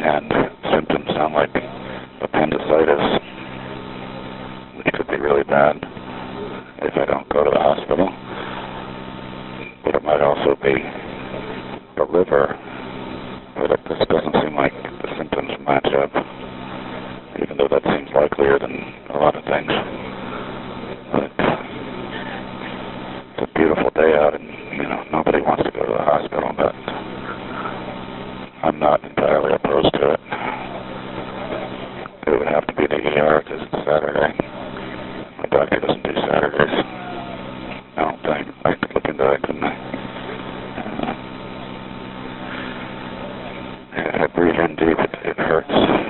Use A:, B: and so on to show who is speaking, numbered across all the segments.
A: and symptoms sound like appendicitis, which could be really bad if I don't go to the hospital. But it might also be the liver, but it just doesn't seem like the symptoms match up, even though that seems likelier than a lot of things. But it's a beautiful day out, and nobody wants to go to the hospital, but I'm not entirely opposed to it. It would have to be the ER because it's Saturday. My doctor doesn't do Saturdays. I don't think. I could look into that, couldn't I? I breathe in deep, it hurts.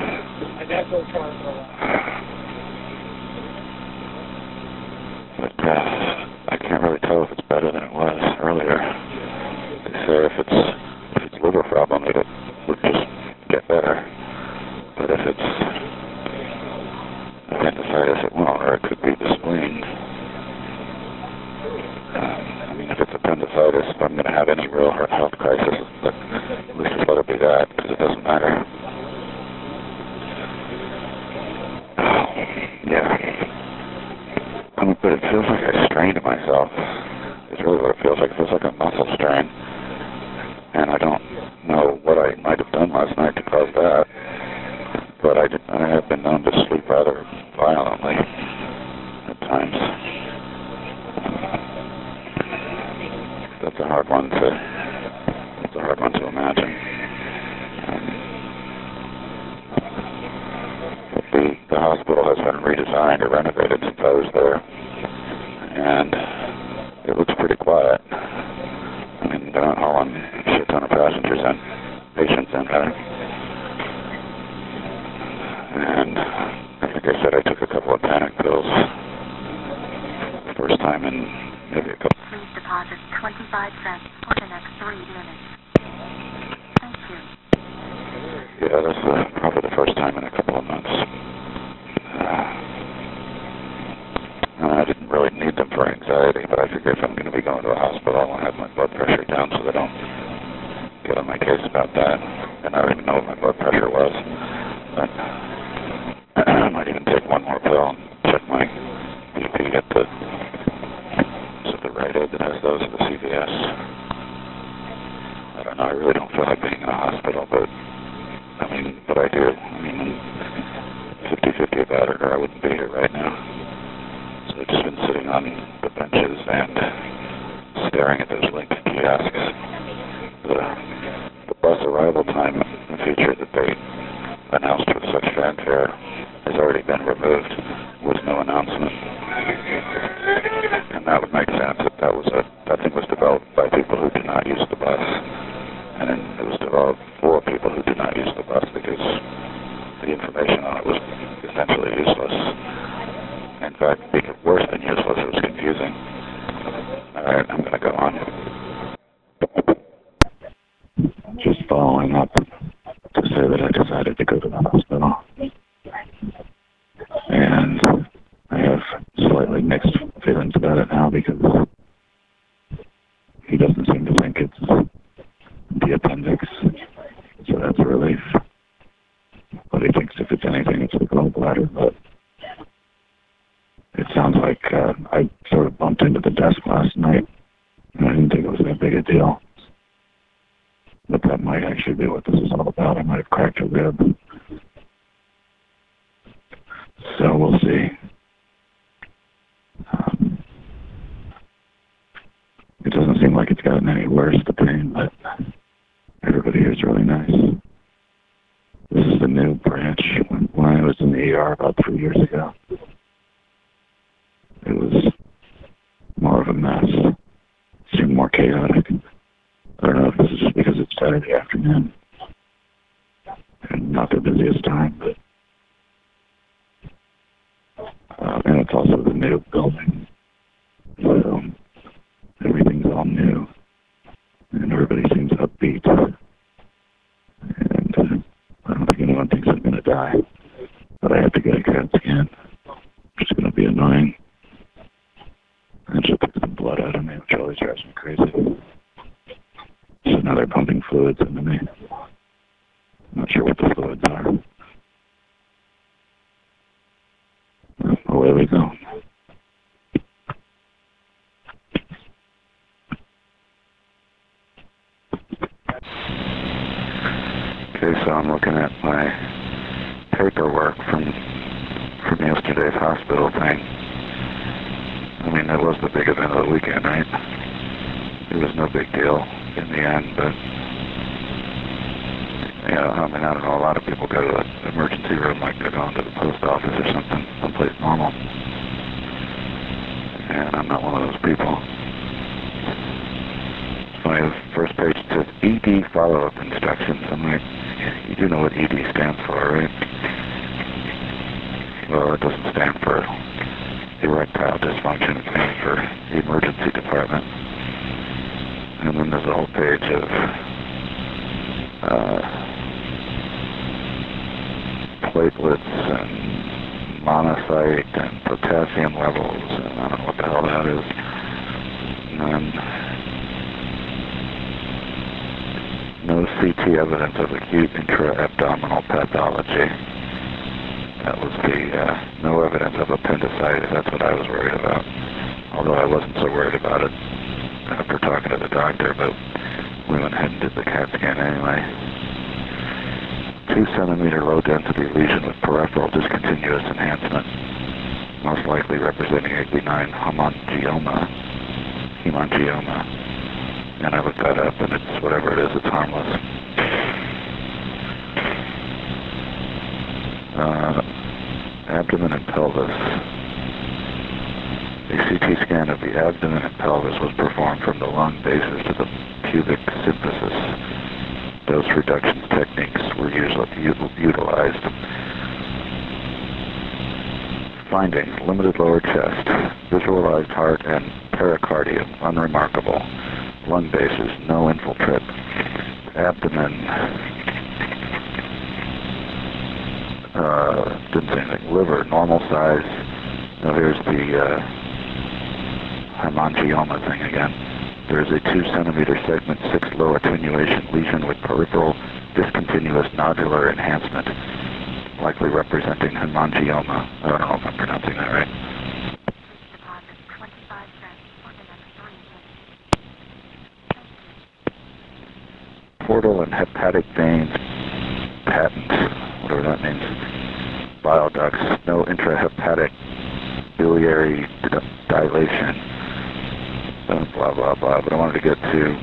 A: But I can't really tell if it's better than it was earlier. They say if it's liver problem, it would just get better. But if it's appendicitis, it won't, or it could be the spleen. If it's appendicitis, if I'm going to have any real health crisis, but at least just let it be that, because it doesn't matter. Yeah. But it feels like I strained myself. It's really what it feels like. It feels like a muscle strain. And I don't know what I might have done last night to cause that. But I have been known to sleep rather violently at times. That's a hard one to imagine. The hospital has been redesigned or renovated since I was there, and it looks pretty quiet. They're not hauling a shit ton of patients in there. And I think I said I took a couple of panic pills. First time in maybe a couple.
B: Please deposit 25 cents for the next 3 minutes. Thank you.
A: Yeah, that's probably the first time in a couple of months. I didn't really need them for anxiety, but I figure if I'm going to be going to a hospital, I want to have my blood pressure down so they don't get on my case about that. And I don't even know what my blood pressure was. But I might even take one more pill and check my BP at the Rite Aid that has those at the CVS. I don't know, I really don't feel like being in a hospital, but I do. 50-50 about it, or I wouldn't be here right now. So I've just been sitting on the benches and staring at those linked kiosks. The bus arrival time feature that they announced with such fanfare has already been removed with no announcement. And that would make sense. That thing was developed by people who do not use the bus. And then it was developed for people who do not use the bus because the information on it was essentially useless. In fact, worse than useless, it was confusing. Alright, I'm going to go on. Just following up to say that I decided to go to the hospital. And I have slightly mixed feelings about it now because he doesn't seem to think it's the appendix, so that's a relief. But he thinks if it's anything, it's the gallbladder. But it sounds like I sort of bumped into the desk last night, and I didn't think it was that big a deal. But that might actually be what this is all about. I might have cracked a rib. So we'll see. It doesn't seem like it's gotten any worse, the pain, but everybody here is really nice. This is the new branch. When I was in the ER about 3 years ago, it was more of a mess. It seemed more chaotic. I don't know if this is just because it's Saturday afternoon and not their busiest time, but and it's also the new building. So everything's all new, and everybody seems upbeat. And I don't think anyone thinks I'm going to die, but I have to get a CAT scan, which is going to be annoying. And she'll take some blood out of me, which always drives me crazy. So now they're pumping fluids into me. I'm not sure what the fluid codes are. Away we go. Okay, so I'm looking at my paperwork from yesterday's hospital thing. I mean, that was the big event of the weekend, right? It was no big deal in the end, but yeah, I mean, I don't know, a lot of people go to the emergency room like they're going to the post office or something, someplace normal. And I'm not one of those people. It's funny, the first page says ED follow-up instructions. I'm like, you do know what ED stands for, right? Well, it doesn't stand for erectile dysfunction, it stands for emergency department. And then there's a whole page of platelets and monocyte and potassium levels, and I don't know what the hell that is. And no CT evidence of acute intra-abdominal pathology. That was the no evidence of appendicitis. That's what I was worried about. Although I wasn't so worried about it after talking to the doctor, but we went ahead and did the CAT scan anyway. 2 centimeter low density lesion with peripheral discontinuous enhancement, most likely representing a benign hemangioma. And I looked that up, and it's whatever it is, it's harmless. Abdomen and pelvis. A CT scan of the abdomen and pelvis was performed from the lung basis to the pubic symphysis. Dose reduction techniques were utilized. Findings: limited lower chest, visualized heart and pericardium, unremarkable. Lung bases, no infiltrate. Abdomen, didn't say anything. Liver, normal size. Now here's the hemangioma thing again. There is a 2 centimeter segment 6 low attenuation lesion with peripheral discontinuous nodular enhancement, likely representing hemangioma. I don't know if I'm pronouncing that right. Portal and hepatic veins patent, whatever that means. Bile ducts, no intrahepatic biliary dilation. Blah, blah, blah. But I wanted to get to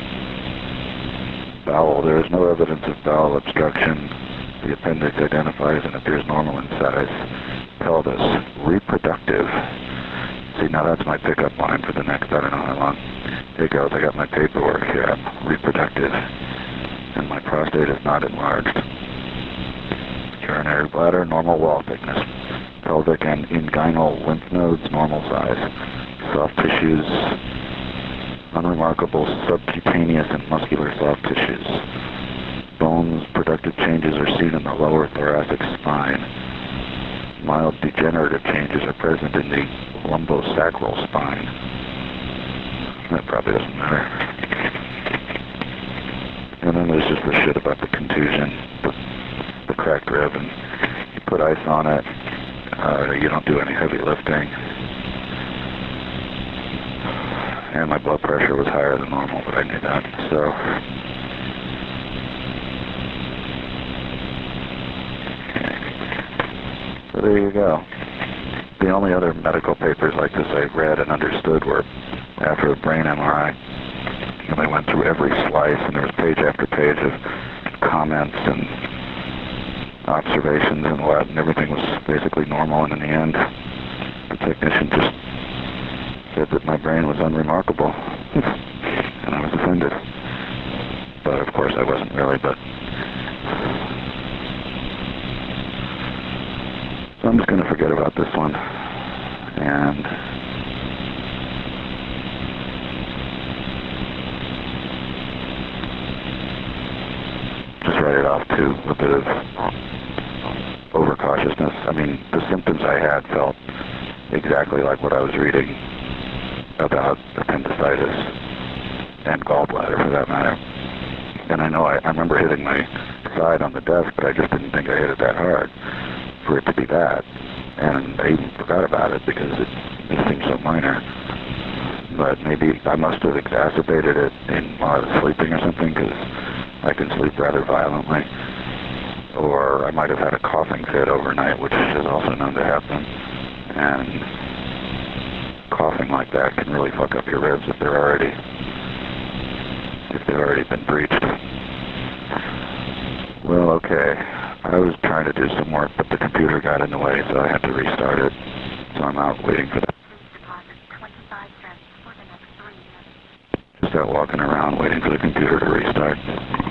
A: bowel. There is no evidence of bowel obstruction. The appendix identifies and appears normal in size. Pelvis, reproductive. See, now that's my pickup line for the next, I don't know how long. Here goes, I got my paperwork here. I'm reproductive. And my prostate is not enlarged. Urinary bladder, normal wall thickness. Pelvic and inguinal lymph nodes, normal size. Soft tissues, unremarkable subcutaneous and muscular soft tissues. Bones, productive changes are seen in the lower thoracic spine. Mild degenerative changes are present in the lumbosacral spine. That probably doesn't matter. And then there's just the shit about the contusion, the cracked rib, and you put ice on it. You don't do any heavy lifting. And my blood pressure was higher than normal, but I knew that. So there you go. The only other medical papers like this I read and understood were after a brain MRI. And I went through every slice, and there was page after page of comments and observations and what, and everything was basically normal. And in the end, the technician just said that my brain was unremarkable, and I was offended. But of course I wasn't really, but... So I'm just going to forget about this one, and... just write it off to a bit of overcautiousness. I mean, the symptoms I had felt exactly like what I was reading about appendicitis and gallbladder, for that matter. and I know I remember hitting my side on the desk, but I just didn't think I hit it that hard for it to be bad. And I even forgot about it because it seemed so minor. But maybe I must have exacerbated it while I was sleeping or something, because I can sleep rather violently. Or I might have had a coughing fit overnight, which is also known to happen. And coughing like that can really fuck up your ribs if they've already been breached. Well, okay. I was trying to do some work, but the computer got in the way, so I had to restart it. So I'm out waiting for that.
B: Please deposit 25 cents for the next 3 minutes.
A: Just out walking around waiting for the computer to restart.